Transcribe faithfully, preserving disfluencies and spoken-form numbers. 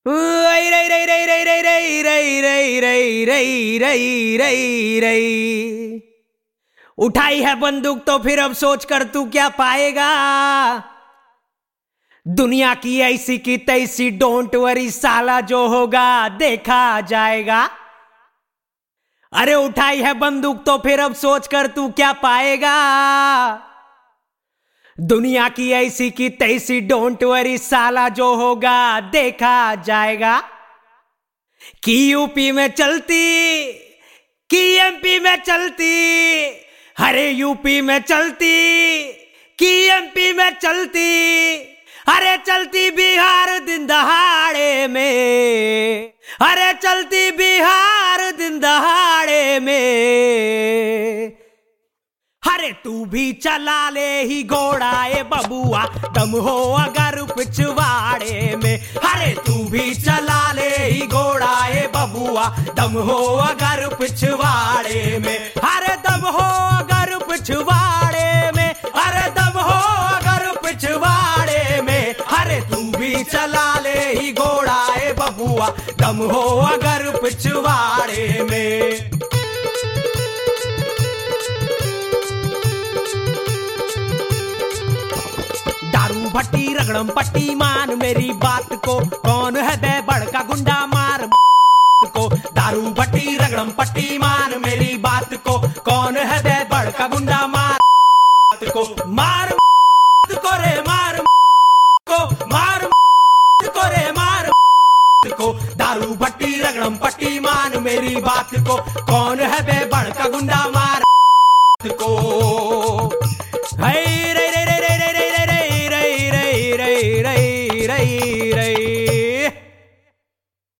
रई रई रई रई रई रई रई रई रई रई रई रई रई रई। उठाई है बंदूक तो फिर अब सोच कर तू क्या पाएगा। दुनिया की ऐसी की तैसी डोंट वरी साला, जो होगा देखा जाएगा। अरे उठाई है बंदूक तो फिर अब सोच कर तू क्या पाएगा। दुनिया की ऐसी की तैसी डोंट वरी साला, जो होगा देखा जाएगा। कि यूपी में चलती कि एमपी में चलती, अरे यूपी में चलती कि एमपी में चलती, अरे चलती बिहार दिन दहाड़े में, अरे चलती बिहार दिन दहाड़े में। अरे तू भी चला ले ही घोड़ा ए बबुआ, दम हो अगर पिछवाड़े में। अरे तू भी चला ले ही घोड़ा ए बबुआ, दम हो अगर पिछवाड़े में। अरे दम हो अगर पिछवाड़े में, अरे दम हो अगर पिछवाड़े में। अरे तू भी चला ले ही घोड़ा ए बबुआ, दम हो अगर पिछवाड़े में। दारू भट्टी रगड़म पट्टी, मान मेरी बात को, कौन है बे बड़का गुंडा मार को। दारू भट्टी रगड़म पट्टी, मान मेरी बात को, कौन है बे बड़का गुंडा मार को। मार को रे मार को, मार को रे मार को। दारू भट्टी रगड़म पट्टी, मान मेरी बात को, कौन है बे बड़का गुंडा मार को।